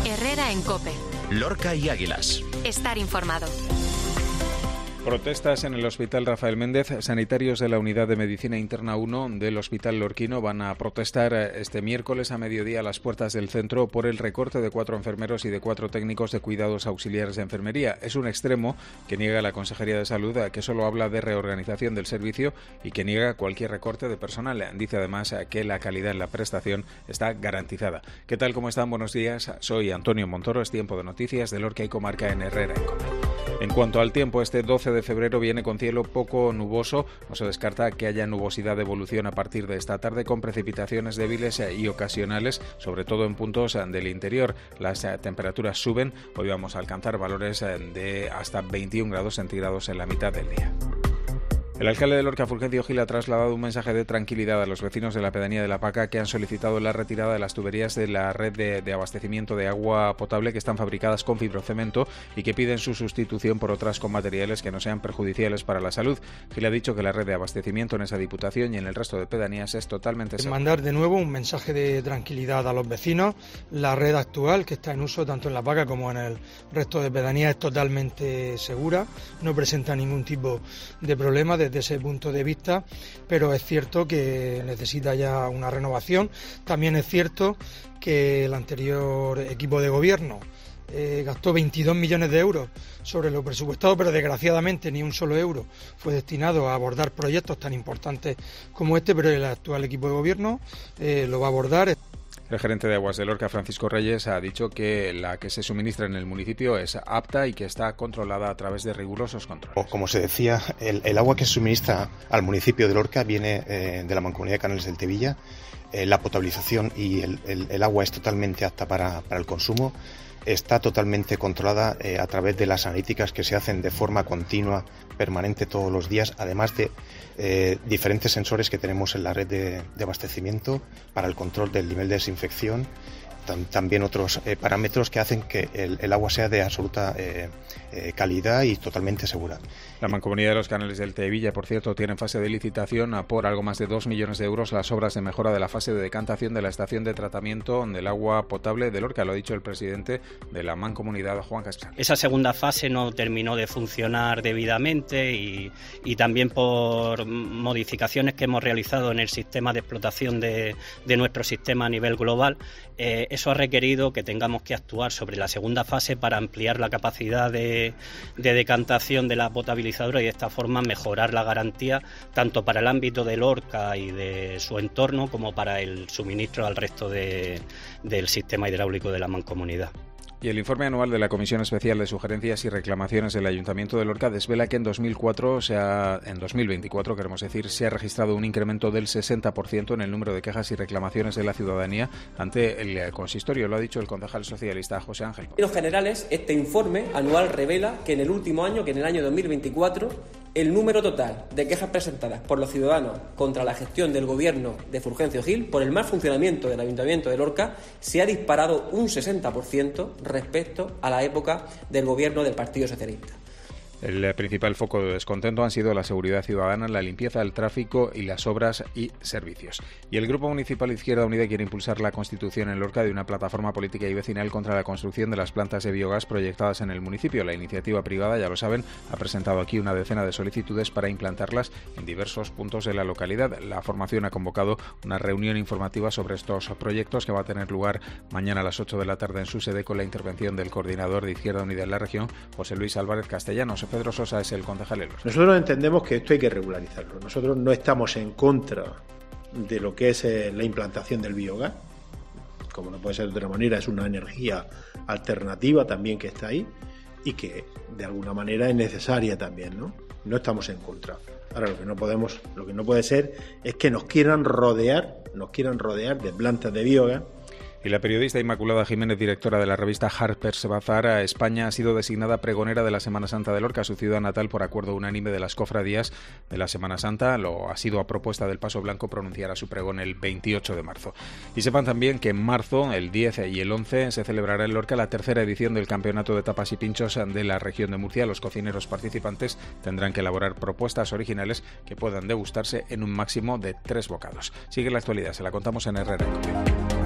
Herrera en COPE. Lorca y Águilas. Estar informado. Protestas en el Hospital Rafael Méndez. Sanitarios de la Unidad de Medicina Interna 1 del Hospital Lorquino van a protestar este miércoles a mediodía a las puertas del centro por el recorte de 4 enfermeros y de 4 técnicos de cuidados auxiliares de enfermería. Es un extremo que niega la Consejería de Salud, que solo habla de reorganización del servicio y que niega cualquier recorte de personal. Dice además que la calidad en la prestación está garantizada. ¿Qué tal? ¿Cómo están? Buenos días. Soy Antonio Montoro. Es tiempo de noticias de Lorca y Comarca en Herrera en COPE. En cuanto al tiempo, este 12 de febrero viene con cielo poco nuboso. No se descarta que haya nubosidad de evolución a partir de esta tarde con precipitaciones débiles y ocasionales, sobre todo en puntos del interior. Las temperaturas suben. Hoy vamos a alcanzar valores de hasta 21 grados centígrados en la mitad del día. El alcalde de Lorca, Fulgencio Gil, ha trasladado un mensaje de tranquilidad a los vecinos de la pedanía de La Paca que han solicitado la retirada de las tuberías de la red de abastecimiento de agua potable que están fabricadas con fibrocemento y que piden su sustitución por otras con materiales que no sean perjudiciales para la salud. Gil ha dicho que la red de abastecimiento en esa diputación y en el resto de pedanías es totalmente segura. Mandar de nuevo un mensaje de tranquilidad a los vecinos. La red actual que está en uso tanto en La Paca como en el resto de pedanías es totalmente segura, no presenta ningún tipo de problema desde ese punto de vista, pero es cierto que necesita ya una renovación. También es cierto que el anterior equipo de gobierno gastó 22 millones de euros sobre lo presupuestado, pero desgraciadamente ni un solo euro fue destinado a abordar proyectos tan importantes como este, pero el actual equipo de gobierno lo va a abordar. El gerente de Aguas de Lorca, Francisco Reyes, ha dicho que la que se suministra en el municipio es apta y que está controlada a través de rigurosos controles. Como se decía, el agua que se suministra al municipio de Lorca viene de la Mancomunidad de Canales del Tevilla. La potabilización y el agua es totalmente apta para el consumo. Está totalmente controlada a través de las analíticas que se hacen de forma continua, permanente todos los días, además de diferentes sensores que tenemos en la red de abastecimiento para el control del nivel de desinfección. También otros parámetros que hacen que el agua sea de absoluta calidad y totalmente segura. La Mancomunidad de los Canales del Tevilla, por cierto, tiene en fase de licitación por algo más de 2 millones de euros las obras de mejora de la fase de decantación de la estación de tratamiento del agua potable de Lorca. Lo ha dicho el presidente de la Mancomunidad, Juan Casal. Esa segunda fase no terminó de funcionar debidamente y también por modificaciones que hemos realizado en el sistema de explotación de nuestro sistema a nivel global. Eso ha requerido que tengamos que actuar sobre la segunda fase para ampliar la capacidad de decantación de la potabilizadora y de esta forma mejorar la garantía tanto para el ámbito de Lorca y de su entorno como para el suministro al resto del sistema hidráulico de la Mancomunidad. Y el informe anual de la Comisión Especial de Sugerencias y Reclamaciones del Ayuntamiento de Lorca desvela que en 2024, queremos decir, se ha registrado un incremento del 60% en el número de quejas y reclamaciones de la ciudadanía ante el consistorio. Lo ha dicho el concejal socialista José Ángel. En generales, este informe anual revela que en el último año, que en el año 2024, el número total de quejas presentadas por los ciudadanos contra la gestión del gobierno de Fulgencio Gil por el mal funcionamiento del Ayuntamiento de Lorca se ha disparado un 60% respecto a la época del gobierno del Partido Socialista. El principal foco de descontento han sido la seguridad ciudadana, la limpieza del tráfico y las obras y servicios. Y el Grupo Municipal Izquierda Unida quiere impulsar la constitución en Lorca de una plataforma política y vecinal contra la construcción de las plantas de biogás proyectadas en el municipio. La iniciativa privada, ya lo saben, ha presentado aquí una decena de solicitudes para implantarlas en diversos puntos de la localidad. La formación ha convocado una reunión informativa sobre estos proyectos que va a tener lugar mañana a las 8 de la tarde en su sede con la intervención del coordinador de Izquierda Unida en la región, José Luis Álvarez Castellanos. Pedro Sosa es el concejal. Nosotros entendemos que esto hay que regularizarlo. Nosotros no estamos en contra de lo que es la implantación del biogás. Como no puede ser de otra manera, es una energía alternativa también que está ahí y que de alguna manera es necesaria también, ¿no? No estamos en contra. Ahora lo que no puede ser es que nos quieran rodear de plantas de biogás. Y la periodista Inmaculada Jiménez, directora de la revista Harper's Bazaar España, ha sido designada pregonera de la Semana Santa de Lorca, su ciudad natal, por acuerdo unánime de las cofradías de la Semana Santa. Lo ha sido a propuesta del Paso Blanco pronunciará su pregón el 28 de marzo. Y sepan también que en marzo, el 10 y el 11, se celebrará en Lorca la tercera edición del Campeonato de Tapas y Pinchos de la región de Murcia. Los cocineros participantes tendrán que elaborar propuestas originales que puedan degustarse en un máximo de 3 bocados. Sigue la actualidad, se la contamos en Herrera en COPE.